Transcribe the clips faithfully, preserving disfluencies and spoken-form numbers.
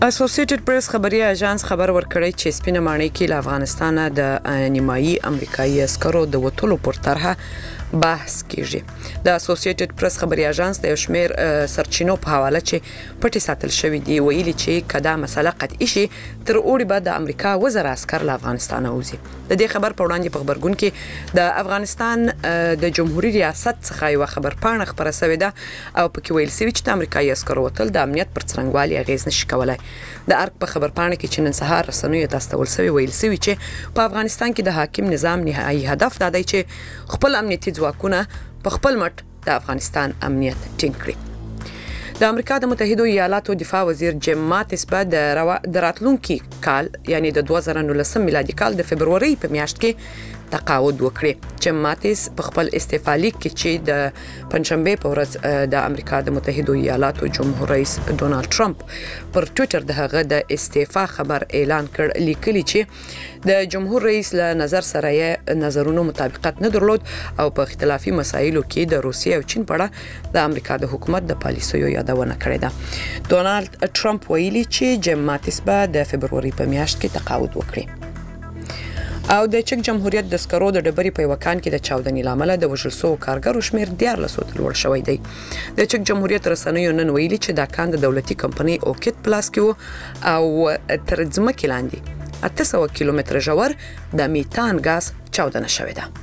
اسوسییټډ پریس خبري اژانس خبر ورکړی چې سپینه ماڼۍ کې له افغانستان د نیمایي امریکایي عسکرو د وټولو پر طرحه بحث کیږي. د اسوسییټډ پریس خبري اژانس د شمیر سرچینو په حواله چې پټي ساتل شوی دی ویلي چې کدا مسله قطعي شي تر اوړي بعد د امریکا وزر عسكر له افغانستان اوزي. د دې خبر په وړاندې په خبرګون کې د افغانستان د جمهوریت ریاست څخه یو خبر پاڼه خبره شوې ده او پکې ویل شوی چې د امریکایي عسکرو وتل د امنیت پر څرنګوالي اغیز نشي کولای. د ارګ په خبر پاڼه کې چې نن سهار رسنیو ته استول شوی ویل شوی چې په افغانستان کې د حاکم نظام نهایی هدف دا دی چې خپل امنیتي ځواکونه په خپل مټ د افغانستان امنیت ټینګ کړي. د امریکا د متحده ایالاتو دفاع وزیر جیم ماتس په د راتلونکي کال یعنی د دوه زره نولسم میلادي کال د فبروري په میاشت کې تقاعد وکړي. جیم ماتس په خپل استعفا لیک کې چې د پنځشنبه په ورځ د امریکا د متحده ایالاتو جمهور رئیس ډونالد ټرمپ پر ټوئیټر د هغه د استعفا خبر اعلان کړ، لیکلی چې د جمهور رئیس له نظر سره یې نظرونو مطابقت نه درلود او په اختلافي مسایلو کې د روسیې او چین په اړه د امریکا د حکومت د پالیسیو یادونه کړې ده. ډونالد ټرمپ ویلي چې جیم ماتس به د فبروري په میاشت کې تقاعد وکړي. او د چک جمهوریت د سکرو د ډبرې په وکان کې د چاودنې لامل د وژل شوو کارګرو شمیر دیارلس ته لوړ شوی دی. د چک جمهوریت رسنیو نن ویلي چې دا کان د دولتي کمپنۍ اوکټ پلاس کې او تر ځمکې لاندې اته سوه کیلومتره ژور د میتان غاز چاودنه شوې ده.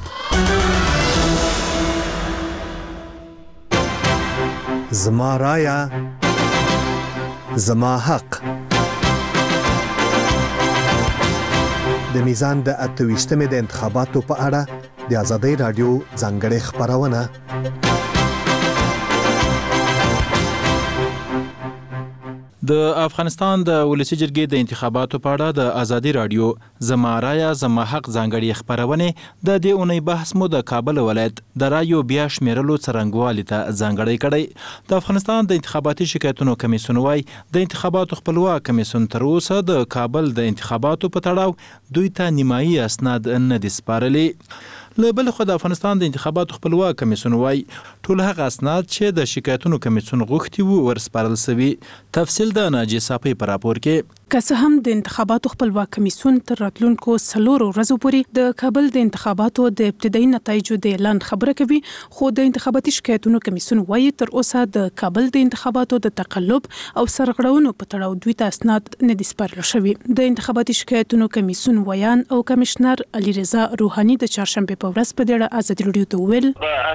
زما رایا زما حق. د میزان د اتويشتمې د انتخاباتو په اړه د ازادۍ رادیو ځانګړې خبرونه. د افغانستان د ولسی جرګې د انتخاباتو په اړه د ازادي رادیو زما رایا زما حق ځانګړي خبرونه د دې اونۍ بحث مو د کابل ولایت د رایو بیا شمیرلو څرنګوالي ته ځانګړی کړی. د افغانستان د انتخاباتي شکایتونو کمیسیون وايي د انتخاباتو خپلواک کمیسیون تر اوسه د کابل د انتخاباتو په تړاو دوی ته نیمایي اسناد نه دي سپارلي. له بل خو د افغانستان د انتخاباتو خپلواک کمیسیون وايي ټول هغه اسناد چې د شکایتونو کمیسیون غوښتي وو ورسپارل شوي. تفصیل د ناجی صافي پر راپور کې. که څه هم د انتخاباتو خپلواک کمیسیون تر راتلونکو څلورو ورځو پورې د کابل د انتخاباتو د ابتدایي نتایجو د اعلان خبره کوي، خو د انتخاباتي شکایتونو کمیسیون وايي تر اوسه د کابل د انتخاباتو د تقلب او سرغړونو په تړاو دوی ته اسناد نه دي سپارل شوي. د انتخاباتي شکایتونو کمیسیون ویان او کمشنر علي رضا روحاني د چهارشنبه په ورځ په دې اړه ازادي رادیو ته ویل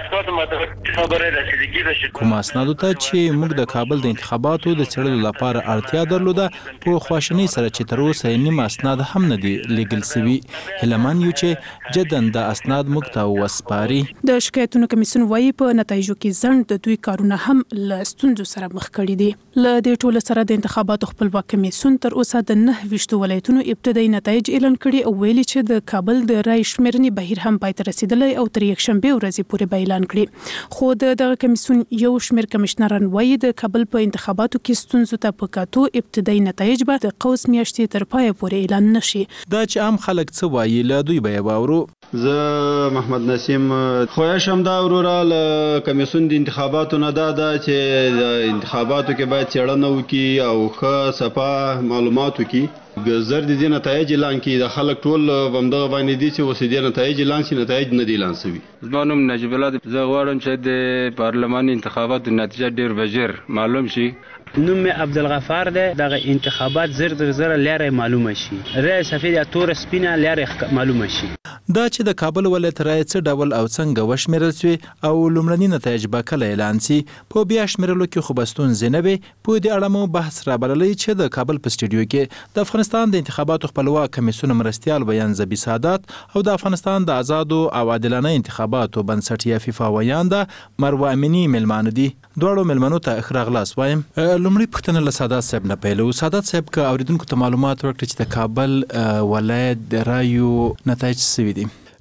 کوم اسنادو ته چې موږ د کابل د انتخاباتو د څېړلو لپاره اړتیا درلوده په خواشنۍ سره چې تر اوسه نیم اسناد هم نه دي لیږل شوي. هیلهمن یو چې جدن د اسناد موږ ته وسپاري. د شکایتونو کمیسیون وايي په نتایجو کې ځنډ د دوی کارونه هم له ستونزو سره مخ کړي دي. له دې ټولو سره د انتخاباتو خپلواک کمیسیون تر اوسه د نهه ویشتو ولایتونو ابتدایي نتایج اعلان کړي او ویلي چې د کابل د رای شمیرنې بهیر هم پای ته رسیدلی او تر یکشنبه ورځې پورې به اعلان کړي. خو د دغه کمیسیون یو شمیر کمشنران وايي د کابل په انتخاباتو کې ستونزو ته په کتو ابتدایي نتایج به د قوس میاشتې تر پای پورې اعلان نشي. دا چې عام خلک څه وایي له دوی به واورو. زه محمد نسیم خوښم دا وروره له کمیسیون د انتخاباتو نه دا ده چې د انتخاباتو کې باید څېړنه وکړي او ښه صفا معلومات وکړي. زر د دې نتایج اعلان کړي، د خلک ټول همدغه باندې دي چې اوس دې نتایج اعلان شي، نتایج نه دي اعلان شوي. زما نوم نجیب الله دی. زه غواړم چې د پارلماني انتخاباتو نتیجه ډېر به ژر معلوم شي. نوم مې عبدالغفار دی. دغه انتخابات زر در زر لاره معلومه شي، رای سفید یا تور سپینه لاره معلومه شي. دا چې د کابل ولایت رای څه ډول او څنګه وشمیرل شوي او لومړني نتایج به کله اعلان شي، په بیا شمیرلو کې خو به ستونزې نه وي. په دې اړه مو بحث رابللی چې د کابل په سټوډیو کې د افغانستان د انتخاباتو خپلواک کمیسیون مرستیال بیان زبی سادات او د افغانستان د آزادو او عادلانه انتخاباتو بنسټ یا فیفا ویانده مروه امینی ملمانه دي. دواړو ملمنو ته ښه راغلاست وایم. لومړی پوښتنه له سادات صاحب نه پیلو. سادات صاحب که اوریدونکو ته معلومات ورکړي چې د کابل ولایت د رایو نتایج څه دي؟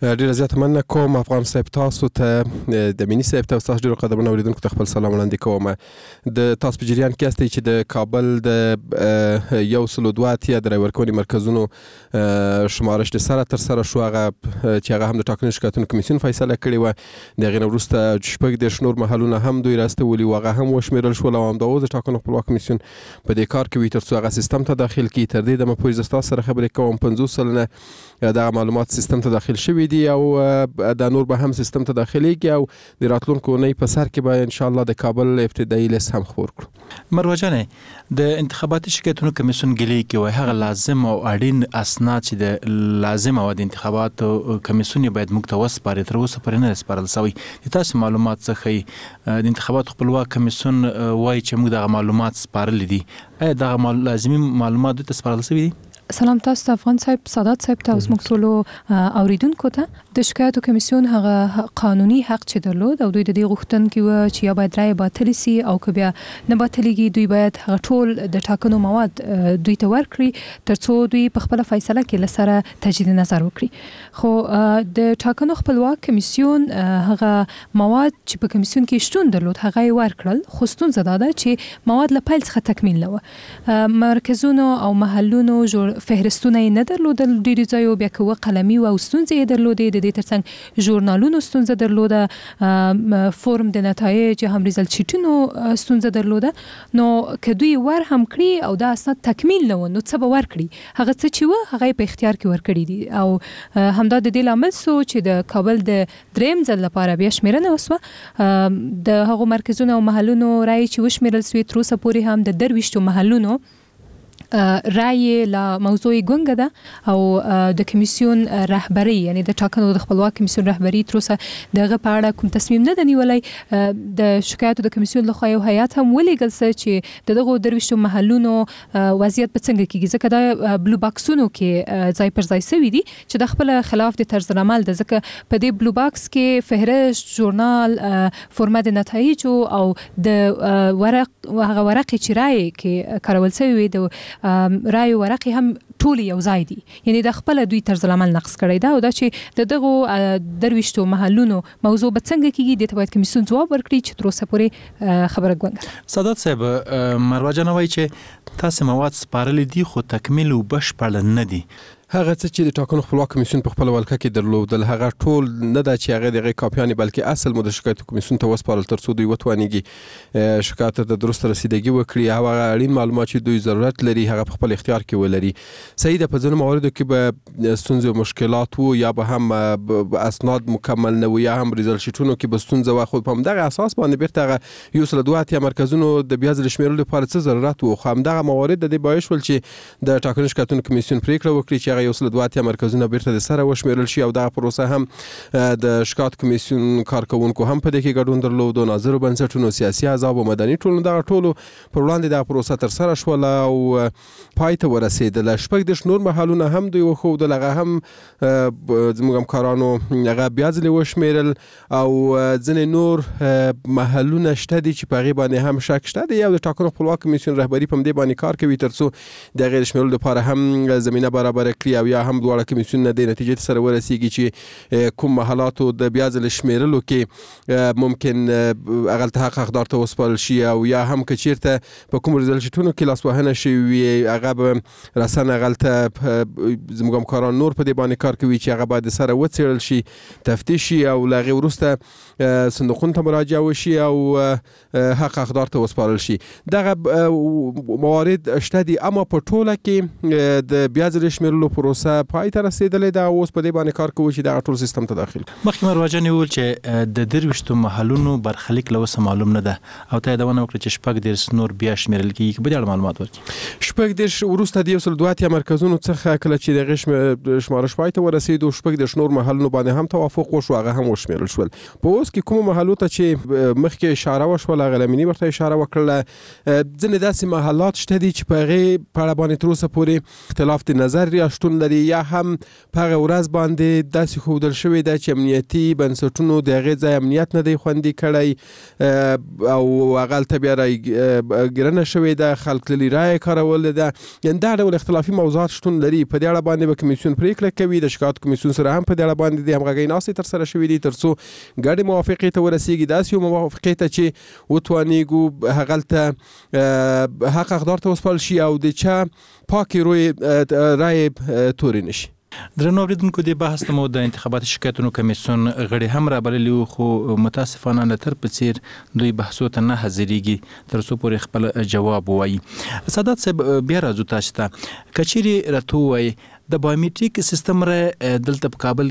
ډیره زیاته مننه کوم افغان صاحب، تاسو ته د مینی صاحب ته تاسو ډیرو قدرمنو اوریدونکو ته خپل سلام وړاندې کوم. د تاسو په جریان کې استئ چې د کابل د یو سل دوه اتیا د رای ورکونې مرکزونو شمارش د سره تر سره شو، هغه چې هغه هم د ټاکنې شکایتونو کمیسیون فیصله کړې و. د هغې نه وروسته شپږ دېرش نور محلونه هم دوی راستولي و، هغه هم وشمېرل شول او همداوس د ټاکنو خپلواک کمیسیون په دې کار کوي تر څو هغه سیستم ته داخل کړي. تر دې دمه پورې زه ستاسو سره خبرې کوم پنځوس سلنه دغه معلومات سیستم ته داخل شوي دي او دا نور به هم سیستم ته داخليږي او د راتلونکو اونۍ په سر کې به ان شاء الله د کابل ابتدایي لیست هم خپور کړو. مروه جانې، د انتخاباتي شکایتونو کمیسیون ګلې کې وایي هغه لازم او اړین اسناد چې د لازم او د انتخاباتو کمیسیون باید موږ ته وسپاري تر اوسه پورې نه سپارل شوی. د تاسو معلومات څخه د انتخاباتو خپلواک کمیسیون وایي چې موږ دغه معلومات سپارل دي. آیا دغه لازمي معلومات د سپارل شوی دي؟ سلام تاسو ته افغان صاحب، سادات صاحب ته، اوس موږ ټولو اوریدونکو ته. د شکایتو کمیسیون هغه قانوني حق چې درلود او دوی د دې غوښتونکي و چې یا باید رای باطل سي او که بیا نه باطلېږي دوی باید هغه ټول د ټاکنو مواد دوی ته ورکړي تر څو دوی په خپله فیصله کې له سره تجدید نظر وکړي. خو د ټاکنو خپلواک کمیسیون هغه مواد چې په کمیسیون کې شتون درلود هغه یې ورکړل، خو ستونزه دا ده چې مواد له پیل څخه تکمیل نه و. مرکزونو او محلونو جوړ فهرستونه یې نه درلودل، ډېرو ځایو بیا که قلمي و او ستونزې یې درلودې. د دې ترڅنګ ژورنالونو ستونزه درلوده، فورم د نتایج هم ریزلټ شیټونو ستونزه درلوده. نو که دوی ور هم کړي او دا اسناد تکمیل نه و نو څه به ورکړي؟ هغه څه چې و هغه په اختیار کې ورکړي دي او همدا د دې لامل سو چې د کابل د دریم ځل لپاره بیا شمېرنه وسوه. د هغو مرکزونو او محلونو رایې چې وشمېرل سوې تر اوسه پورې هم د درویشتو محلونو رای لا موضوع ګونګه ده او د کمیسیون رهبری یعنی د ټاکنو د خپلواک کمیسیون رهبری تر اوسه دغه په اړه کوم تصمیم نه دی نیولی. د شکایتو د کمیسیون لخوا یو هیات هم ولیږل څه چې د دغو درویشتو محلونو وضعیت به څنګه کیږي، ځکه دا بلو باکسونو کې ځای پر ځای سوي دي چې د خپل خلاف د طرز العمل ده، ځکه په دې بلو باکس کې فهرست، ژورنال، فرمه د نتایجو او د ورق هغه ورقې چې رای کې کارول سوي وي د رای ورقې هم ټول یو ځای دي، یعنی د خپل دوی طرز العمل نقص کړی ده او دا چې د دغو درویشتو محلونو موضوع به څنګه کیږي دې ته باید کمیسیون ځواب ورکړي چې تر اوسه پورې خبره ګونګه. سادات صاحب، مروه جان وایي چې تاسو مواد سپارل دي خو تکمیل او بشپړ نه دي. هغه څه چې د ټاکنو خپلواک کمیسیون په خپل ولکه کې درلودل هغه ټول نه ده چې هغه دغه کاپیانې بلکې اصل مو د شکایتو کمیسیون ته وسپارل تر څو دوی وتوانیږي شکایت ته د درست رسیدګي وکړي او هغه اړین معلومات چې دوی ضرورت لري هغه په خپل اختیار کې ولري. صحیح ده، په ځینو مواردو کې به ستونزې او مشکلات وو یا به هم اسناد مکمل نه وو یا هم ریزلټ شیټونو کې به ستونزه وه، خو په همدغه اساس باندې بیرته هغه یو سل دوه اتیا مرکزونو د بیا ځل شمېرلو لپاره څه ضرورت وو. خو همدغه موارد د دې باعث شول چې د ټاکنو شکایتونو کمیسیون پرېکړه وکړي چې هغه یو سل دوه اتیا مرکزونه بیرته د سره وشمېرل شي او دغه پروسه هم د شکایت کمیسیون کارکوونکو هم په دې کې ګډون درلود او ناظرو بنسټونو، سیاسي احزاب او مدني ټولنو دغه ټولو پر وړاندې دغه پروسه تر سره شوله او پای ته ورسېدله. شپږ دېرش نور محلونه هم دوی وښودل، هغه هم زموږ همکارانو هغه بیا ځلې وشمېرل او ځینې نور محلونه شته دي چې په هغې باندې هم شک شته دی. یو د ټاکنو خپلواک کمیسیون رهبري په همدې باندې کار کوي تر څو د هغې د شمېرلو لپاره هم زمینه برابره کړي او یا هم دواړه کمیسیون نه د نتیجې سره ورسیږي چې کوم محلاتو د بیا ځل شمېرلو کې ممکن هغلته حق حقدار ته وسپارل شي او یا هم که چیرته په کوم ریزلټ شیټونو کې لاسوهنه شوې وي هغه به رسن هغلته زموږ همکاران نور په دې باندې کار کوي چې هغه باید د سره وڅېړل شي، تفتیش شي او له هغې وروسته صندوقونو ته مراجعه وشي او حق حقدار ته وسپارل شي. دغه موارد شته دي اما په ټوله کې د بیا ځل شمېرلو پروسه پای ته رسېدلې ده. اوس په دې باندې کار کوو چې دغه ټول سیستم ته داخل. مخکې مروه جان وویل چې د درویشتو محلونو برخلیک له اوسه معلوم نه ده او ته یادونه وکړه چې شپږ دېرش نور بیا شمېرل کېږي، که په دې اړه معلومات ورکړي. شپږ دېرش وروسته د یو سل دوه اتیا مرکزونو څخه کله چې د هغې شمارش پای ته ورسېدو شپږ دېرش نور محلونو باندې هم توافق وشو، هغه هم وشمېرل شول. په اوس کې کومو محلو ته چې مخکې اشاره وشوله هغه لمیني ورته اشاره وکړله، ځینې داسې محلات شته دي چې په هغې په اړه باندې تر اوسه پورې اختلاف د نظر یا شتون شتون لري یا هم په هغه ورځ باندې داسې ښودل شوې ده چې امنیتي بنسټونو د هغې ځای امنیت نه دی خوندي کړی او هغلته بیا راګرنه شوې ده، خلک تللي رایې کارولې ده. یعنې دا ډول اختلافي موضوعات شتون لري. په دې اړه باندې به کمیسیون پریکړه کوي. د شکایت کمیسیون سره هم په دې اړه باندې د همغږۍ ناستې ترسره شوې دي تر څو ګډې موافقې ته ورسیږي، داسې یو موافقې ته چې وتوانیږو هغلته حق حقدار ته وسپارل شي او د چا پاکې روی رایې تورې نه شي. درنو اوریدونکو، د بحث ته مو د انتخاباتي شکایتونو کمیسیون غړي هم رابللي وو، خو متاسفانه له تر په څیر دوی بحثو ته نه حاضرېږي تر څو پورې خپل جواب ووایي. سادات صاحب، بیا راځو تاسو ته. که چیرې راته ووایي د بایومټریک سیستم را دلته په کابل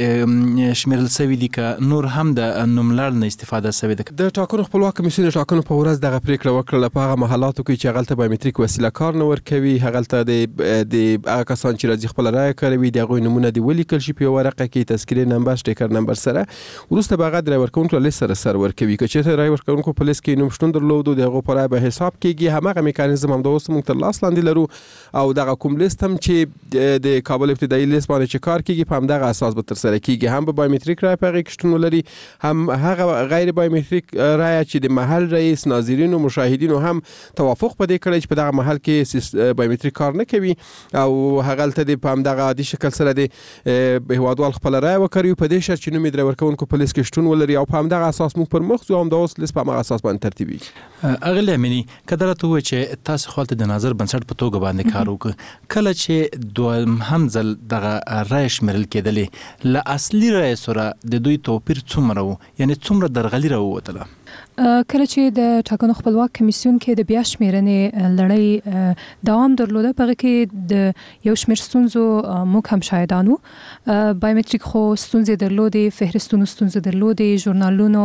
کې شمیرل شوی دي که نور هم د نوملړ نه استفاده شوې ده؟ د ټاکنو خپلواک کمیسیون د ټاکنو په ورځ دغه پریکړه وکړله په هغه محلاتو کې چې هغلته بایومټریک وسیله کار نه ورکوي، هغلته د هغه کسان چې راځي خپله رایه کاروي د هغوی نومونه دې ولیکل شي په یوه ورقه کې تذکرې نمبر سټیکر نمبر سره. وروسته به هغه د رای ورکوونکو له لیست سره سر ورکوي. که چېرته رای ورکوونکو په لیست کې نوم شتون درلودو د هغو په رای به حساب کېږي. هماغه میکانیزم همداوس موږ تر لاس لاندې لرو او دغه کوم لیست هم چې د کابل ابتدایي لیست باندې چې کار کیږي په همدغه اساس به ترسره کیږي. هم به بایومټریک رای په هغې کې شتون ولري، هم هغه غیر بایومټریک رای چې د محل رئیس، ناظرینو، مشاهدینو هم توافق په دې کړی چې په دغه محل کې بایومټریک کار نه کوي او هغلته د په همدغه عادي شکل سره د هیوادوال خپله رای وکړي په دې شرط چې نوم یې د رای ورکوونکو په لیست کې شتون ولري او په همدغه اساس موږ پر مخ ځو. همداوس لیست په همغه اساس باندې ترتیبیږي. اغلې امیني، که دا راته ووایي چې تاسو خپل د نظر بنسټ په توګه باندې کار وکړو، کله چې دویم هم ځل دغه رای شمیرل کېدلې له اصلي رای سره د دوی توپیر څومره و؟ یعنې څومره درغلي راووتله؟ کله چې د ټاکنو خپلواک کمیسیون کې د بیا شمیرنې لړۍ دوام درلوده، په هغه کې د یو شمېر ستونزو موږ هم شاهدان وو. بایومټریک خو ستونزې درلودې، فهرستونو ستونزې درلودې، ژورنالونو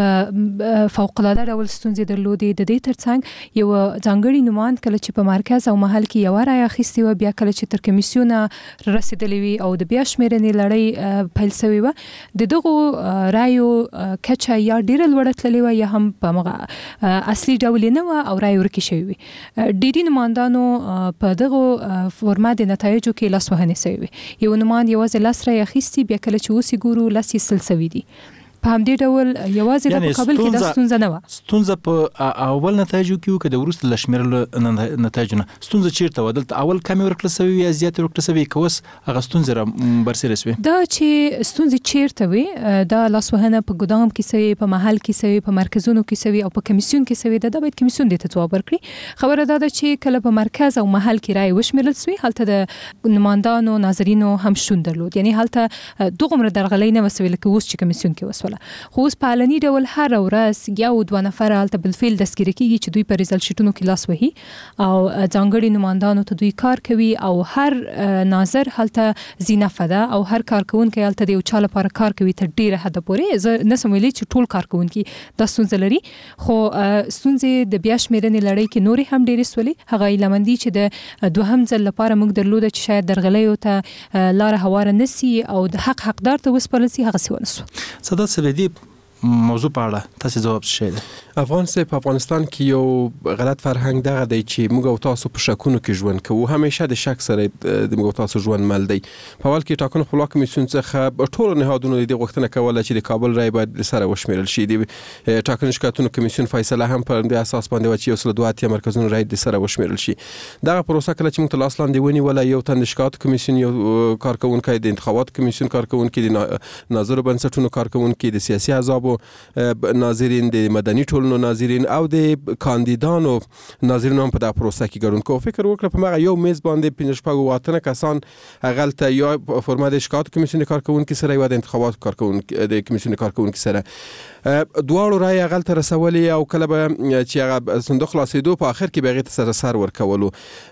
په فوق‌العاده ډول ستونزې درلودې. د دې ترڅنګ یو ځانګړي نوماند کله چې په مرکز او محل کې یوه رایه اخیستې وه، بیا کله چې تر کمیسیونه رسېدلې وي او د بیا شمیرنې لړۍ پیل شوې وه، د دغو رایو کچه یا ډېره لوړه تللې وه یا هم په مغه اصلي ډول نه و او رای ورکې شوی وي. ډېری نمایندانو په دغو فورما د نتایجو کې لاسوهنې شوی وي. یو نمایند یوازې لس رای اخیستي، بیا کله چې اوس یې ګورو لس یې سل شوي دي. په همدې ډول یوازې د په کابل کې دا ستونزه نه وه. ستونزه په اول نتایجو کې وو که د وروسته له شمیرلو نتایجو نه؟ ستونزه چیرته وه؟ دلته اول کمې ورکړل شوې وي یا زیاتې ورکړل شوې که اوس هغه ستونزې را برسېره شوې؟ دا چې ستونزې چیرته وي، دا لاسوهنه په ګدام کې شوې، په محل کې شوې، په مرکزونو کې شوې او په کمیسیون کې شوې ده. دا باید کمیسیون دې ته ځواب ورکړي. خبره دا ده چې کله په مرکز او محل کې رایې وشمیرل شوې، هلته د نمایندانو، ناظرینو هم شتون درلود. یعنې هلته دغومره درغلۍ نه وه شوې لکه اوس چې کمیسیون کې وسوله. خو اوس په علني ډول هر ورځ یو دوه نفره هلته بالفعل دستګیره کېږي چې دوی په ریزلټ شیټونو کې لاس وهي او ځانګړي نمایندانو ته دوی کار کوي او هر ناظر هلته زینفه ده او هر کارکوونکی هلته د یو چا لپاره کار کوي تر ډېره حده پورې. زه نسم ویلی چې ټول کارکوونکي دا ستونزه لري، خو ستونزې د بیا شمیرنې لړۍ کې نورې هم ډېرې سولې. هغه ایلمندي چې د دوهم ځل لپاره موږ درلوده چې شاید درغلیو ته لاره هواره نه سي او د حق حقدار ته وسپارل سي، هغسې ونه سو. سادات صاحب، موضوع په اړه تاسو ځواب څه دی؟ افغان صاحب، په افغانستان کې یو غلط فرهنګ دغه دی چې موږ او تاسو په شکونو کې ژوند کوو. همیشه د شک سره د موږ او تاسو ژوند مل دی. په اول کې ټاکنو خپلواک کمیسیون څخه ټولو نهادونو د غوښتنه کوله چې د کابل رای باید سره وشمیرل شي. د ټاکنو شکایتونو کمیسیون فیصله هم پر دې اساس باندې و چې یو سل دوه اتیا مرکزونو رای د سره وشمیرل شي. دغه پروسه کله چې موږ ته لاس لاندې ونیوله، یو تن د شکایت کمیسیون یو کارکوونکی، د انتخابات کمیسیون کارکوونکی، د ناظرو بنسټونو کارکوونکی، د سیاسي احزابو ناظرین، د مدني ټولنو ناظرین او د کاندیدانو ناظرین هم په دغه پروسه کې ګډون کوو. فکر وکړه په مغه یو میز باندې پنځه شپږ اتنه کسان هغلته یا فرما د شکایت کمیسیون کارکوونکي سره یا د انتخابات کارکوونکي د کمیسیون کارکوونکي سره دواړو رای هغلته رسولې او کله به چې هغه صندوق خلاصېدو په آخر کې به هغې ته سره سر ورکولو.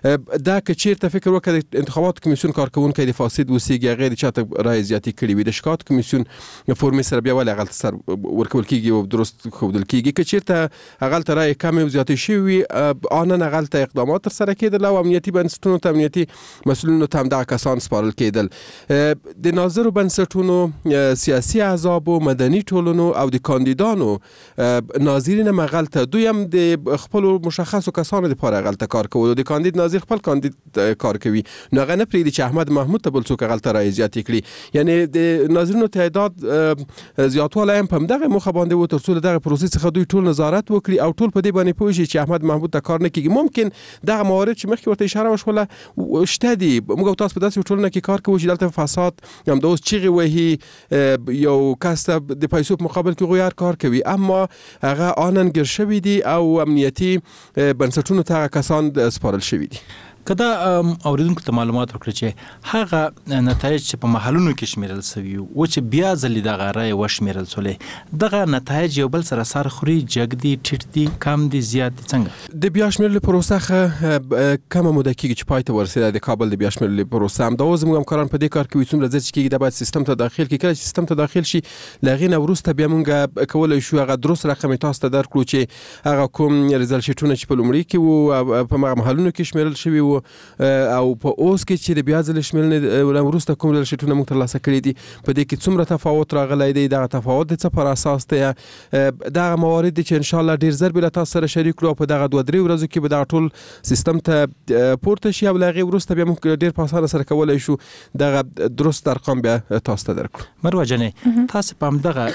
دا که چېرته فکر وکړه د انتخابات کمیسیون کارکوونکی د فاسد اوسېږي، هغې د چا ته رای زیاتې کړې وي، د شکایت کمیسیون فورمې سره بیا ولې هغلته سر ورکول کیږي او درست خودل کیږي که چیرته هغه تر رای کم او زیاتې شوی آنن هغه ته اقدامات تر سره کېدل او امنیتي بنسټونو ته امنیتي مسؤلینو ته هم دغه کسان سپارل کېدل. د ناظرو بنسټونو، سیاسي احزاب، مدني ټولنو او د کاندیدانو ناظرین مغلطه دوی هم د خپل مشخصو کسانو لپاره غلطه کار کوي. د کاندید ناظر خپل کاندید کار کوي، نو هغه نه پریږدي چې احمد محمود ته بل څوک غلطه رای زیات کړي. یعنی د ناظرینو تعداد زیاتوالی هم په دغه موخه باندې و تر څو دغه پروسس څخه دوی ټول نظارت وکړي او ټول په دې باندې پوه شي چې احمد محمود ته کار نه کیږي. ممکن دغه موارد چې مخکې ورته اشاره وشوله شته دي، موږ تاسو په داسې ټولنه کې کار کوو چې دلته فساد هم د اوس چیغې وهي یو کس ته د پیسو په مقابل کې غویار کار کوي، اما هغه آنن ګیر شوي دي او امنیتي بنسټونو ته کسان سپارل شوي دي. که دا اوریدونکو ته معلومات ورکړي چې هغه نتایج چې په محلونو کې شمیرل شوي و چې بیا ځلې دغه رای وشمیرل شولې، دغه نتایج یو بل سره سر خوري، جګ دي، ټیټ دي، کم دي، زیات دي، څنګه د بیا شمیرلو پروسه کمه موده کېږي چې پای ته ورسېده د کابل د بیا شمیرلو پروسه هم دا اوس زموږ همکاران په دې کار کوي څومره ځل چې کېږي دا باید سیستم ته داخل کړي. کله چې سیستم ته داخل شي له هغې نه وروسته بیا موږ کولی شو هغه درست رقم تاسو ته درکړو چې هغه کوم ریزلټ شیټونه چې په لومړي کې وو په هغه محلونو کې شمیرل شوي وو او په اوس کې چې د بیا ځل شمیرنې وروسته کوم ریزلټ شیټونه موږ ترلاسه کړي دي په دې کې څومره تفاوت راغلی دی، دغه تفاوت د څه پر اساس دی، دغه موارد دي چې انشاءالله ډېر ژر به له تاسو سره شریک کړو او په دغه دوه درې ورځو کې به دغه ټول سیستم ته پورته شي او له هغې وروسته بیا موږ ډېر په اسانه سره کولی شو دغه درست ارقام بیا تاسو ته درکړو. مروه جانې، تاسو په همدغه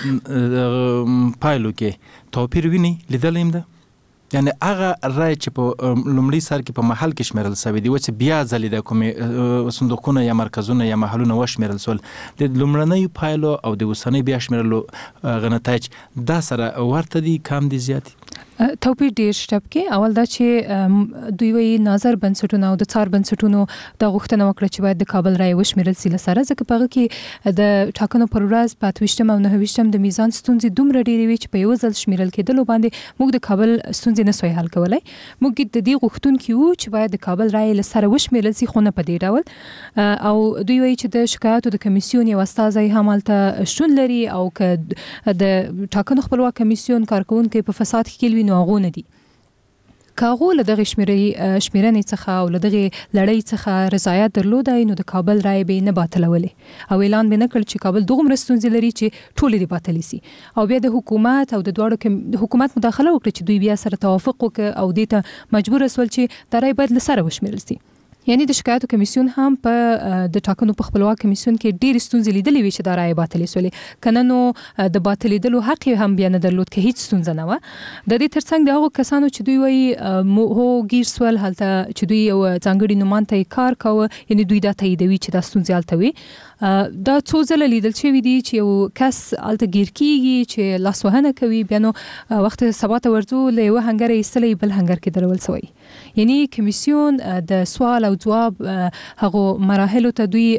پایلو کې توپیر وینئ، لیدلی هم ده؟ یعنی هغه رای چې په لومړي سر کې په محل کې شمیرل شوی دی و چې بیا ځلې د کومې صندوقونه یا مرکزونه یا محلونه وشمیرل شول، د لومړنیو پایلو او د اوسنۍ بیا شمیرلو هغه نتایج دا سره ورته دي، کم دي، زیات دي؟ توپیر ډیر شته کې. اول دا چې دوی وی نظر بنسټونه او د څار بنسټونو د غوښتنه وکړه چې باید د کابل رای وشمیرل سي لسره، ځکه په هغه کې د ټاکنو پر ورځ په اته ویشتم او نهه ویشتم د میزان ستونزې دومره ډېرې وي چې په یو ځل شمیرل کېدلو باندې موږ د کابل ستونزې نه سوی حل کولی. موږ د دې غوښتونکي وو چې باید د کابل رای لسره وشمیرل سي، خو نه په دې ډول. او دوی وایي چې د شکایاتو د کمیسیون یو استازی هم هلته شتون لري او که د ټاکنو خپلواک کمیسیون کارکوونکی په فساد کې کېل وي نو هغو نه دي. که هغو له دغې شمیرنې څخه او له دغې لړۍ څخه رضایت درلودی نو د کابل رای به یې نه باطلولې او اعلان به یې نه کړ چې کابل دومره ستونزې لري چې ټولې دې باطلې سي، او بیا د حکومت او د دواړو د حکومت مداخله وکړه چې دوی بیا سره توافق وکړه او دې ته مجبور شول چې دا رای باید له سره وشمیرل سي. یعنی د شکایاتو کمیسیون هم په د ټاکنو په خپلواک کمیسیون کې ډېرې ستونزې لیدلې وي چې دا رایې باطلې سولې، که نه نو د باطلېدلو حق یې هم بیا نه درلود که هیڅ ستونزه نه وه. د دې ترڅنګ د هغو کسانو چې دوی وایي هو ګیر سول هلته چې دوی یو ځانګړي نومان ته یې کار کوه، یعنی دوی دا تاییدوي چې دا ستونزې هلته وي. دا څو ځله لیدل شوي دي چې یو کس هلته ګیر کېږي چې لاسوهنه کوي، بیا نو وخت سبا ته ورځو له یوه هنګره ایستلی بل هنګر کې درول سوی. یعنی کمیسیون د سوال او جواب هغو مراحلو ته دوی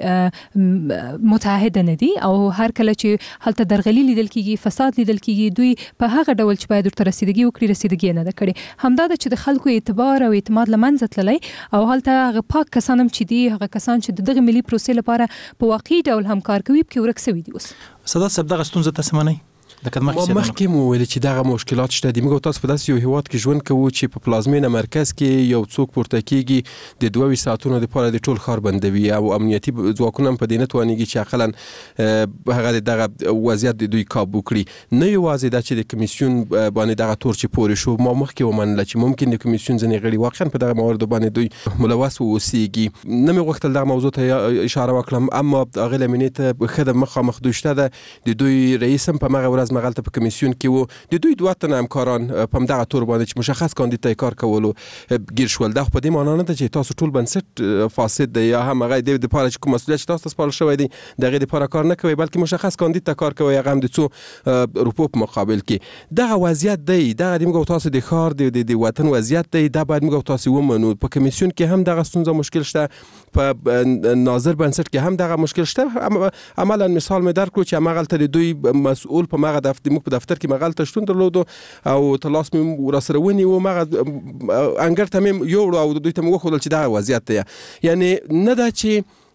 متعهد نه دي او هر کله چې هلته درغلي لیدل کېږي، فساد لیدل کېږي، دوی په هغه ډول چې باید ورته رسیدګي وکړي رسیدګي نه ده کړې. همدا ده چې د خلکو اعتبار او اعتماد له منځه تللی او هلته هغه پاک کسان هم چې دي، هغه کسان چې د دغه ملي پروسې لپاره په واقعي ډول همکار کوي پکې ورک سوي دي. اوس سادات صاحب دغه ستونزه تاسو منئ؟ ما مخکې مو ویل چې دغه مشکلات شته دي. موږ تاسو په داسې یو هیواد کې ژوند کوو چې په پلازمینه مرکز کې یو څوک پورته کېږي د دوه ساعتونو لپاره د ټول ښار بندوي او امنیتي ځواکونه هم په دې نه توانېږي چې اقلا هغه دغه وضعیت د دوی کابو کړي. نه یوازې دا چې د کمیسیون باندې دغه تور چې پورې شو، ما مخکې ومنله چې ممکن د کمیسیون ځینې غړي واقعا په دغه مواردو باندې دوی ملوث واوسېږي. نه مې غوښتل دغه موضوع ته اشاره وکړم، اما هغې لمنې ته ښه ده مخامخ دوی شته ده. د دوی رئیس هم په هغه ورځ مغلته په کمیسیون کې وو، د دوی دوه تنه همکاران په همدغه تور باندې چې مشخص کاندید ته کار کولو ګیر شول. دا خو په دې معنا نه ده چې تاسو ټول بنسټ فاسد دی یا هم هغه د دپاره چې کوم مسؤلیت چې تاسو ته سپارل شوی دی د هغې دپاره کار نه کوئ، بلکې مشخص کاندید ته کار کوئ، هغه هم د څو روپو په مقابل کې. دغه وضعیت دی، دغه د موږ او تاسو د ښار د وطن وضعیت دی، دا باید موږ او تاسو ومنو. په کمیسیون کې هم دغه ستونزه مشکل شته، په ناظر بنسټ کې هم دغه مشکل شته. عملا مثال مې درکړو چې هماغلته د دوی مسؤول په مغه دفتر موږ په دفتر کې مغلته شتون درلودو او تلاس مې ورسره ونیو، مغه انګر ته مې یوړو او دوی ته مې وښودل چې دغه وضعیت دی. یعنی نه ده چې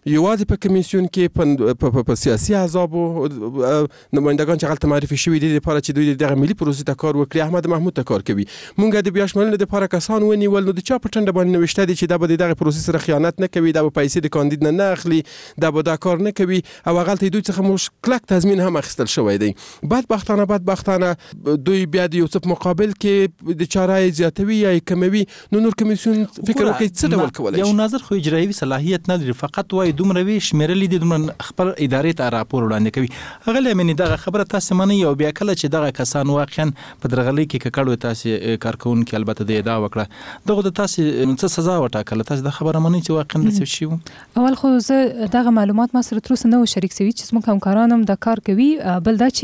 یوازې په کمیسیون کې په سیاسي احزابو نمایندګان چې هلته معرفي شوي دي لپاره چې دوی دغه ملي پروسې ته کار وکړي، احمد محمود ته کار کوي. مونږ د بیا شمولنې لپاره کسان ونیول، نو د چا په ټنډه باندې نوشته دي چې دا به د دغه پروسې سره خیانت نه کوي، دا به پیسې د کاندید نه نه اخلي، دا به دا کار نه کوي، او هغه ته دوی څخه موږ کلک تضمین هم اخیستل شوی دی. بدبختانه بدبختانه دوی بیا د یو څه په مقابل کې د چارای زیاتوي یا کموي. نو نور کمیسیون فکر وکړي څه ډول کولای شي. یو نظر خو اجرایي صلاحیت نه لري، فقط وایي دومره وی شمیرلې دي، دومره خپل ادارې ته راپور وړاندې کوي. هغه لمنې دغه خبره تاسو منئ، او بیا کله چې دغه کسان واقعا په درغلۍ کې ککړ تاسو کارکونکو البته د ادعا وکړه، دغه د تاسو څه سزا وټاکله، تاسو د خبره منئ چې واقعا د څه شي وو؟ اول خو زه دغه معلومات ما سره تر اوسه نه و شریک شوي چې زموږ همکاران هم دا کار کوي. بل دا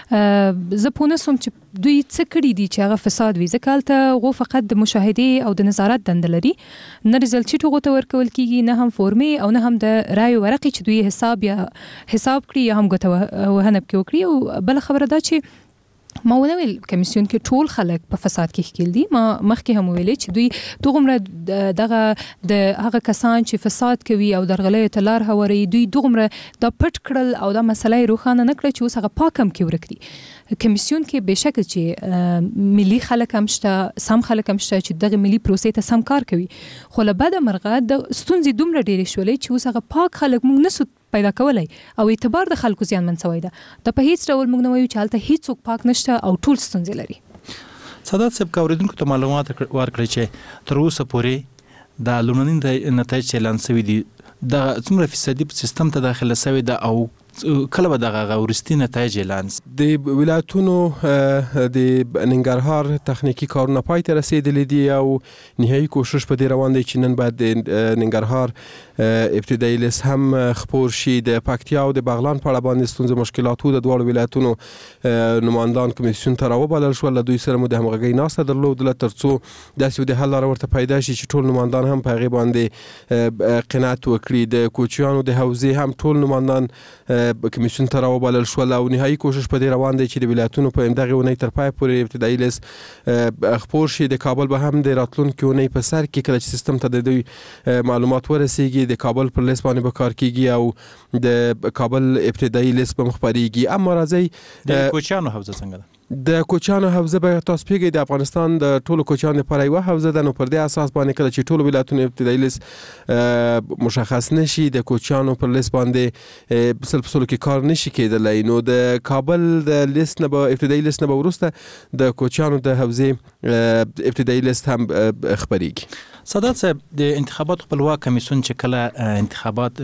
چې زه پوه نه سوم چې دوی څه کړي دي چې هغه فساد وي، ځکه هلته هغو فقط د مشاهدې او د نظارت دنده لري، نه ریزلټ شیټ هغو ته ورکول کېږي، نه هم فورمې او نه هم د رایو ورقې چې دوی حساب یا حساب کړي یا هم ګوته وهنه پکې وکړي. او بله خبره دا چې ما ونه ویل کمیسیون کې ټول خلک په فساد کې ښکیل دي، ما مخکې هم ویلې چې دوی دوغمره دغه د هغه کسان چې فساد کوي او درغلیو ته لار هواروي، دوی دوغمره دا پټ کړل او دا مسله یې روښانه نه کړه چې اوس هغه پاک هم کې ورک دي. کمیسیون کې بهشکه چې ملي خلک هم شته، سم خلک هم شته چې دغه ملي پروسې ته سم کار کوي، خو له بده مرغه د ستونزې دومره ډېرې شولې چې اوس هغه پاک خلک موږ نسو پیدا کولای او اعتبار د خلکو زیانمن شوی ده. دا په هیڅ ډول موږ نه وایو چې هلته هیڅوک پاک نشته او ټول ستونزې لري. سادات صاحب که اوریدونکو ته معلومات ورکړي چې تر اوسه پورې د لومړني نتایج چې اعلان شوي دي دغه څومره فیصدي په سیستم ته داخله شوې ده او کله به دغه وروستي نتایج اعلان شي؟ د ولایتونو د ننګرهار تخنیکی کارونه پای ته رسیدلي دي او نهایي کوشش په دې روان دی چې نن باید د ننګرهار ابتدایي لیست هم خپور شي. د پکتیا او د بغلان په اړه باندې ستونزې مشکلاتو د دواړو ولایتونو نمایندان کمیسیون ته راوبلل شول، له دوی سره مو د همغږۍ ناسته درلودله تر څو داسې یو د حل لاره ورته پیدا شي چې ټول نمایندان هم په هغې باندې قناعت وکړي. د کوچیانو د حوزې هم ټول نمایندان کمیسیون ته راوبلل شول او نهایي کوشش په دې روان دی چې د ولایتونو په همدغې اونۍ تر پای پورې ابتدایي لیست خپور شي. د کابل به هم د راتلونکې اونۍ په سر کې کله چې سیستم ته د دوی معلومات ورسیږي د کابل پر لیست باندې به کار کیږي او د کابل ابتدایي لیست به مخبريږي. اما راځي د کوچیانو حوزه څنګه ده؟ د کوچیانو حوزه به تاسو پیږئ د افغانستان د ټولو کوچیانو لپاره یوه حوزه ده، نو پر دې اساس باندې کله چې ټولو ولایتونو ابتدایي لیست مشخص نشي د کوچیانو پر لیست باندې سل په سلو کې کار نشي کېدلی، نو د کابل د لیست نه به ابتدایي لیست نه به وروسته د کوچیانو د حوزې ابتدایي لیست هم خپریږي. سادات صاحب د انتخابات خپلواک کمیسیون چې کله انتخابات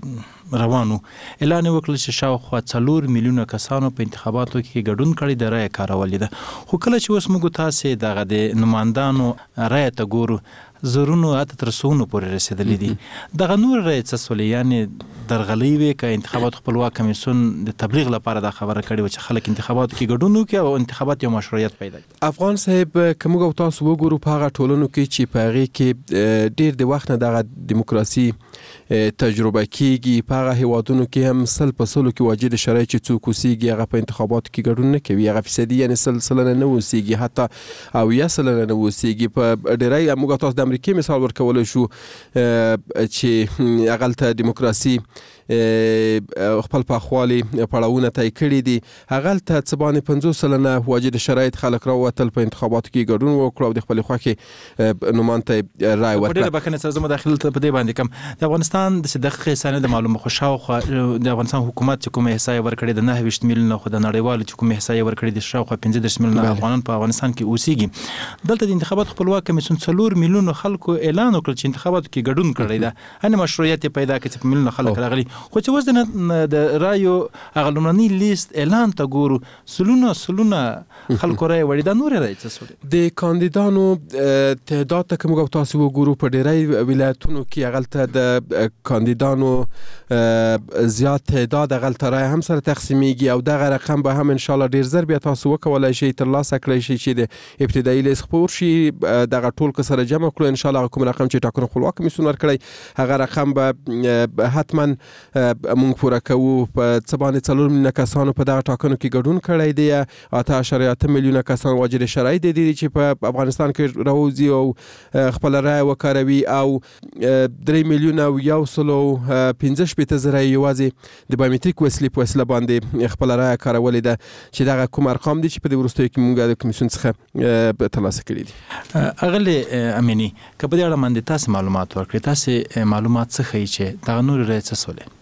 روانو اعلان وکړل چې شاوخوا څلور میلیونه کسانو په انتخاباتو کې ګډون کړی د رایې کارولې ده، خو کله چې اوس موږ تاسې دغه د نمایندانو رایې ته ګورو زرونو حتی تر سوونو پورې رسېدلي دي، دغه نور رایې څه سولې؟ یعنې درغلۍ وې که انتخابات خپلواک کمیسیون د تبلیغ لپاره دا خبره کړې وه چې خلک انتخاباتو کې ګډون وکړي او انتخابات یو مشروعیت پیدا کړي؟ افغان صاحب که موږ او تاسو وګورو په هغه ټولنو کې چې په هغې کې ډېر د وخت نه دغه دیموکراسي تجربه کېږي، په هغه هیوادونو کې هم سل په سلو کې واجد شرایط چې څوک اوسېږي هغه په انتخاباتو کې ګډون نه کوي، هغه فیصدي یعنې سل سلنه نه اوسېږي، حتی اویا سلنه نه اوسېږي. په ډېری موږ تاسو د امریکې مثال ورکولی شو چې هغلته دیموکراسي خپل پخوالي پړاوونه طی کړي دي، هغلته څه باندې پنځوس سلنه واجد شرایط خلک راووتل په انتخاباتو کې ګډون وکړو او د خپلې خوښې نومان ته یې رایه ورکړه. په ډېره بښنې سره زه مداخلت په دې باندې کوم، د افغانستان داسې دقیقې احصایه نه ده معلومه، خو شاوخوا د افغانستان حکومت چې کومه احصایه ورکړې د نهه ویشت میلیونه، خو د نړیوالو چې کومه احصایه ورکړې د شاوخوا پنځه دېرش میلیونه افغانان په افغانستان کې اوسېږي. دلته د انتخابات خپلواک کمیسیون څلور میلیونو خلکو اعلان وکړل چې انتخاباتو کې ګډون کړی ده، هنې مشروعیت یې پیدا کړي چې په میلیونه خلک راغلي، خو چې اوس د د رایو هغه لومړني لیست اعلان ته ګورو سلونه سلونه خلکو رایې وړي، دا نورې رایې څه سولې؟ د کاندیدانو تعداد ته که موږ تاسو وګورو په ډېری ولایتونو کې هغلته د کاندیدانو زیات تعداد هغلته رایې هم سره تقسیمیږي او دغه رقم به هم انشاءالله ډېر زر بیا تاسو وکولی شئ ترلاسه کړی شئ چې د ابتدایي لیست خپور شي، دغه ټول که سره جمع کړو انشاءالله هغه کوم رقم چې ټاکنو خپلواک کمیسیون ورکړی هغه رقم به حتما موږ پوره کوو. په څه باندې څلور میلیونه کسانو په دغه ټاکنو کې ګډون کړی دی. اته اعشاریه اته میلیونه کسان واجد شرایط دي چې په افغانستان کې راوځي او خپل رایه وکاروي او درې میلیونه او یو سلو پنځه شپېته زره یوازې د بایومټریک وسیلې په وسیله باندې خپل رایه کارولې ده چې دغه کوم ارقام دي چې په دې وروستیو کې موږ د کمیسیون څخه ترلاسه کړي دي. اغلی امینی که په دې اړه باندې تاسو معلومات ورکړئ، تاسو معلومات څه ښیي چې دغه نورې رایې څه سولې؟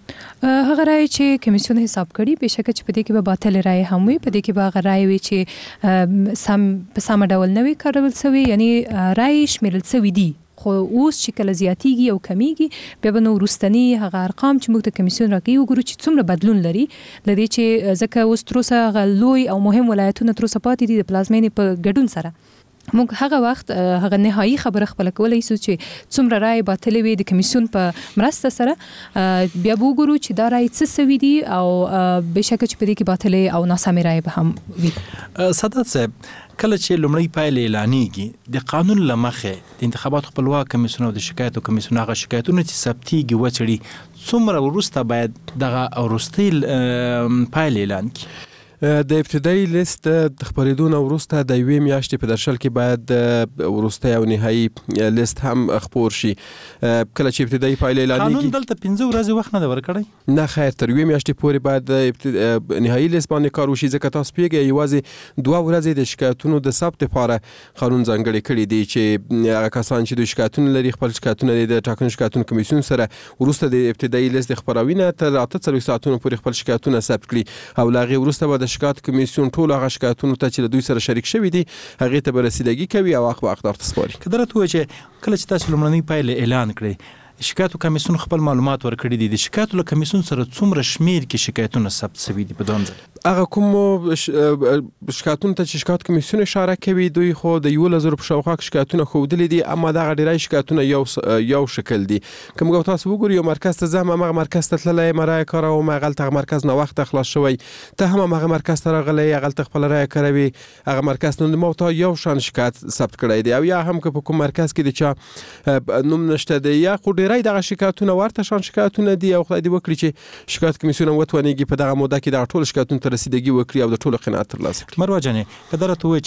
هغه رای چې کمیسیون حساب کړي بهشکه چې په دې کې به باطل رای هم وي، په دې کې به هغه رای وي چې سم په سم ډول نه وي کارول شوی، یعنی رای شمیرل شوی دي خو اوس چې کله زیاتیږي او کمیږي بیا به نو وروستنی هغه ارقام چې موږ ته کمیسیون راکوي وګورو چې څومره بدلون لري لدې چې ځکه اوس تر اوسه هغه لوی او مهم ولایتونه تر اوسه پاتې دي د پلازمینې په ګډون سره. موږ هغه وخت هغه نهایی خبره خپل کولای شو چې څومره رای باطل وي د کمیسیون په مرسته سره بیا وګورو چې دا رای څه سوي دي او بهشکه چې په دې کې باطل او ناسمه رای به هم وي. سادات صاحب، کله چې لومړی پایلې اعلانېږي د قانون له مخې د انتخاباتو خپلواک کمیسیون او د شکایتو کمیسیون هغه شکایتونه چې ثبتېږي وڅېړي څومره وروسته باید دغه وروستۍ پایلې اعلان کړي؟ د ابتدایي لیست د خبرېدو نه وروسته د یوې میاشتې په درشل کې باید د وروستۍ او نهایي لیست هم خپور شي. کله چې ابتدایي پایلې اعلانېږي قانون دلته پنځه ورځې وخت نه دی ورکړی؟ نه خیر، تر یوې میاشتې پورې باید د نهایي لیست باندې کار وشي، ځکه تاسو پوهېږئ یوازې دوه ورځې د شکایتونو د ثبت لپاره قانون ځانګړی کړي دي چې هغه کسان چې د شکایتونه لري خپل شکایتونه د ټاکنو شکایتونو کمیسیون سره وروسته د ابتدایي لیست د خپراوي نه تر اته څلوېښت ساعتونو پورې خپل شکایتونه ثبت کړي او له هغې وروسته به د شکایت کمیسیون ټول هغه شکایتونو ته چې له دوی سره شریک شوي دي هغې ته به رسیدګي کوي او هغه به حقدار ته سپاري. که درته ووایي چې کله چې تاسو لومړنۍ پایلې اعلان کړئ شکایتو کمیسیون خپل معلومات ورکړي دي، د شکایتو له کمیسیون سره څومره شمیر کې شکایتونه ثبت شوي دي په دویم ځل؟ هغه کوم شکایتونو ته چې شکایت کمیسیون اشاره کوي دوی خو د یولس زرو په شاوخوا کې شکایتونه ښودلي دي، اما دغه ډېری شکایتونه یو یو شکل دي. که موږ تاسو وګورو یو مرکز ته ځم، همغه مرکز ته تللی یم، رایه کاروم، هغلته هغه مرکز ناوخته خلاص شوی، ته هم همغه مرکز ته راغلی هغلته خپله رایه کاروي، هغه مرکز ته ما ته یو شان شکایت ثبت کړی دی، او یا هم که په کوم مرکز کې د چا نوم نشته دی یا خو ډېری دغه شکایتونه ورته شان شکایتونه دي او خدای دې وکړي چې شکایت کمیسیون هم وتوانېږي په دغه موده کې دغه ټولو شکایتونو ته رسیدګي وکړي او د ټولو قناعت ترلاسه کړي. مروه جانې، که درته ووایي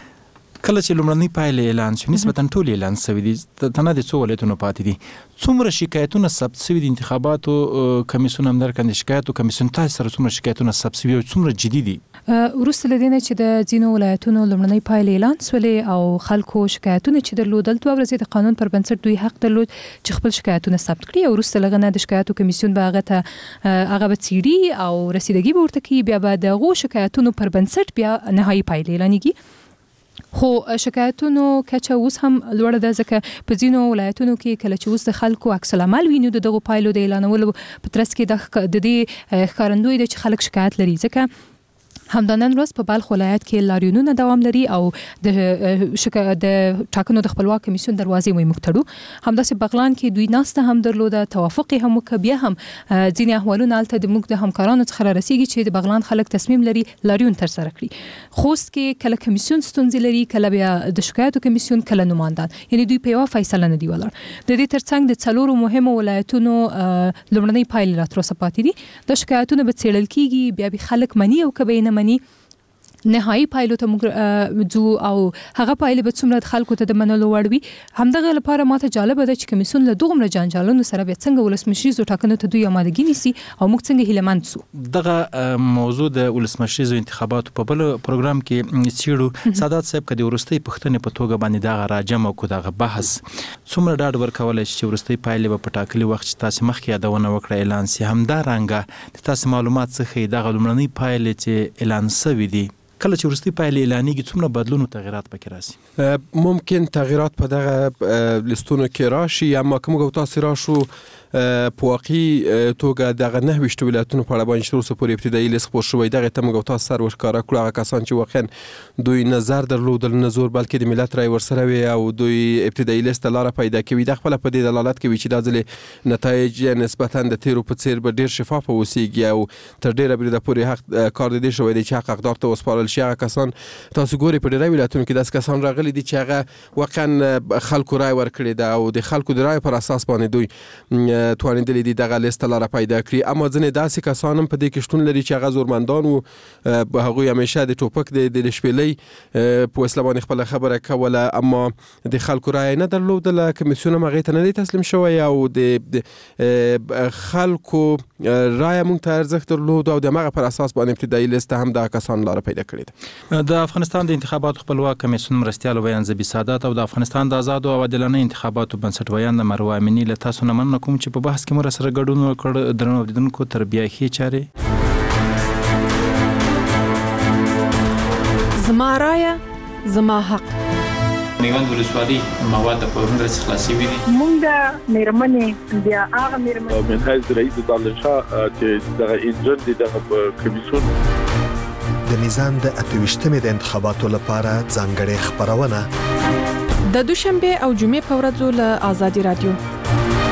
چې کله چې لومړنۍ پایلې اعلان شي نسبتا ټول اعلان شوي دي، تنه د څو ولایتونو پاتې دي، څومره شکایتونه ثبت شوي دي؟ انتخاباتو کمیسیون هم درکاندې شکایتو کمیسیون تاسو سره څومره شکایتونه ثبت شوي او څومره جدي دي؟ وروسته له دې نه چې د ځینو ولایتونو لومړنۍ پایلې اعلان شولې او خلکو شکایتونه چې درلودل دوه ورځې د قانون پر بنسټ دوی حق درلود چې خپل شکایتونه ثبت کړي او وروسته له هغه نه د شکایتو کمیسیون به هغه ته هغه به څېړي او رسیدګي به ورته کوي، بیا به د هغو شکایتونو پر بنسټ بیا نهایي پایلې اعلانېږي. خو شکایتونو کچه اوس هم لوړه ده، ځکه په ځینو ولایتونو کې کله چې اوس د خلکو عکس العمل وینو د دغو پایلو د اعلانولو په ترڅ کې د دې ښکارندوی دی چې خلک شکایت لري، ځکه همدا نن ورځ په بلخ ولایت کې لاریونونه دوام لري او د شکا د ټاکنو د خپلواک کمیسیون دروازې موږ مکتړو. همداسې بغلان کې دوی ناسته هم درلوده، توافق هم وکړ، بیا هم ځینې احوالونه هلته د موږ د همکارانو څخه را رسیږي چې د بغلان خلک تصمیم لري لاریون ترسره کړي. خوست کې کله کمیسیون ستونزې لري، کله بیا د شکایتو کمیسیون، کله نمایندان، یعنی دوی په یوه فیصله نه دي ولاړ. د دې ترڅنګ د څلورو مهمو ولایتونو لومړنۍ پایلې را تر اوسه پاتې دي. د شکایتونه به څېړل کېږي، بیا به خلک مني او که به یې نه مني نهایي پایلو ته موږ ځو او هغه پایلې به څومره د خلکو ته د منلو وړ وي. همدغه لپاره ماته جالبه ده چې کمیسیون له دومره جنجالونو سره بیا څنګه ولسمشریزو ټاکنو ته دوی آمادګي نیسي او موږ څنګه هیلهمند سو. دغه موضوع د ولسمشریزو انتخاباتو په بل پروګرام کې څېړو. سادات صاحب، که د وروستۍ پوښتنې په توګه باندې دغه راجمع کړو دغه بحث څومره ډاډ ورکولی چې وروستۍ پایلې به په ټاکلي وخت چې تاسې مخکې یادونه وکړه اعلان سي؟ همدارنګه د تاسې معلومات څخه دغه لومړنۍ پایلې چې اعلان شوي دي کله چې وروستۍ پایلې اعلانېږي څومره بدلون او تغیرات پکې راسي؟ ممکن تغیرات په دغه لیستونو کې راشي، اما که موږ تاسې راشو په واقعي توګه دغه نهه ویشت ولایتونو په اړه باندې تر اوسه پورې ابتدایي لیست خپور شوی، دغې ته موږ تاسو سر ورښکاره کړو. هغه کسان چې واقعا دوی نه زر درلودل نه زور بلکې د ملت رایې ورسره وي او دوی ابتدایي لیست ته لاره پیدا کوي، دا خپله په دې دلالت کوي چې دا ځلې نتایج نسبتا د تیرو په څېر به ډېر شفافه اوسېږي او تر ډېره بریده پورې حق کار د دې شوی دی چې حق حقدار ته وسپارل شي. هغه کسان تاسو ګورئ په ډېری ولایتونو کې داسې کسان راغلي دي چې هغه واقعا خلکو رایې ورکړې ده او د خلکو د رایې پر اساس باندې دوی توانیدلی دي دغه لیست لاره پیدا کړي. اما ځنې داسې کسان هم په دې کې شتون لري چې هغه زورمندان وو، هغوی همیشه د ټوپک د شپېلۍ په وسیله باندې خپله خبره کوله، اما د خلکو رایه نه درلودله. کمیسیون هم هغې ته نه دی تسلیم شوی او د خلکو رایه موږ ته ارزښت درلود او د همغه پر اساس باندې ابتدایي لیست هم دغه کسان لاره پیدا کړې ده. د افغانستان د انتخاباتو خپلواک کمیسیون مرستیال ویان زبی سادات او د افغانستان د آزادو او عادلانه انتخاباتو بنسټ ویان د مروه امینی له تاسو نه مننه کوم چې په بحث کې مو سره ګډون وکړ. درنو اوریدونکو تر بیا ښې چارې. زما رایه زما حق. میوند ولسوالي مواد په ورنډ څخه خلاصي وي. مونږ د میرمنې بیا هغه میرمنې من حیث رئیس دالشاه چې دغه انجن دي دغه کمیسیون د میزان د اتويشتمې د انتخاباتو لپاره ځانګړې خبرونه د دوشنبه او جمعې په ورځو له آزادي رادیو